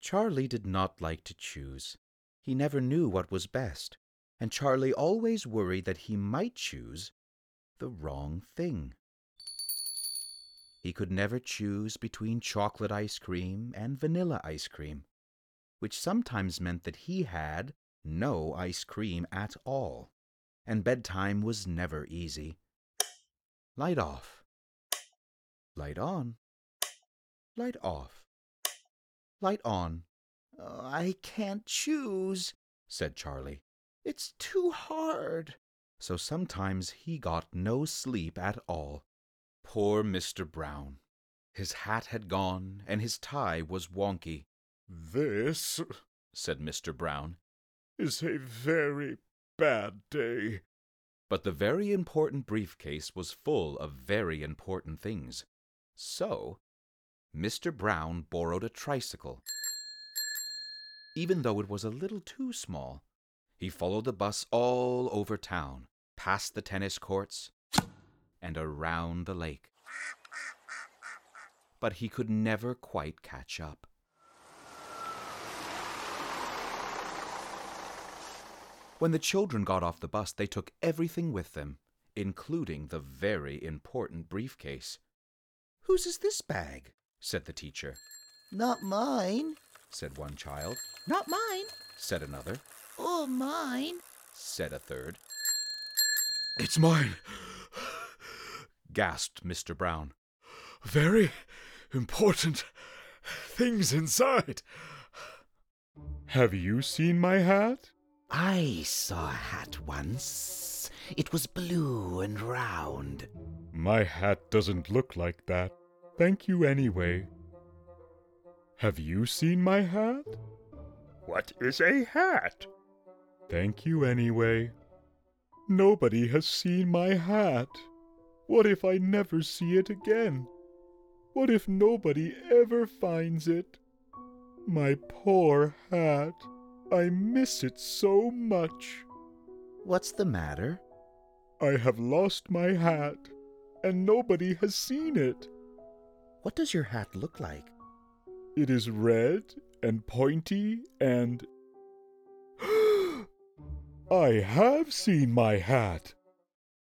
Charlie did not like to choose. He never knew what was best, and Charlie always worried that he might choose the wrong thing. He could never choose between chocolate ice cream and vanilla ice cream, which sometimes meant that he had no ice cream at all, and bedtime was never easy. Light off. Light on. Light off. Light on. I can't choose, said Charlie. It's too hard. So sometimes he got no sleep at all. Poor Mr. Brown. His hat had gone, and his tie was wonky. "This," said Mr. Brown, "is a very bad day." but the very important briefcase was full of very important things. So Mr. Brown borrowed a tricycle. Even though it was a little too small, he followed the bus all over town, past the tennis courts, and around the lake. But he could never quite catch up. When the children got off the bus, they took everything with them, including the very important briefcase. "Whose is this bag?" said the teacher. "Not mine," said one child. "Not mine," Said another. "Oh, mine," Said a third. "It's mine," Gasped Mr. Brown. "Very important things inside. Have you seen my hat?" "I saw a hat once. It was blue and round." "My hat doesn't look like that. Thank you anyway." "Have you seen my hat?" What is a hat? "Thank you anyway." "Nobody has seen my hat. What if I never see it again? What if nobody ever finds it? My poor hat. I miss it so much." "What's the matter?" "I have lost my hat, and nobody has seen it." "What does your hat look like?" "It is red and pointy and—" "I have seen my hat."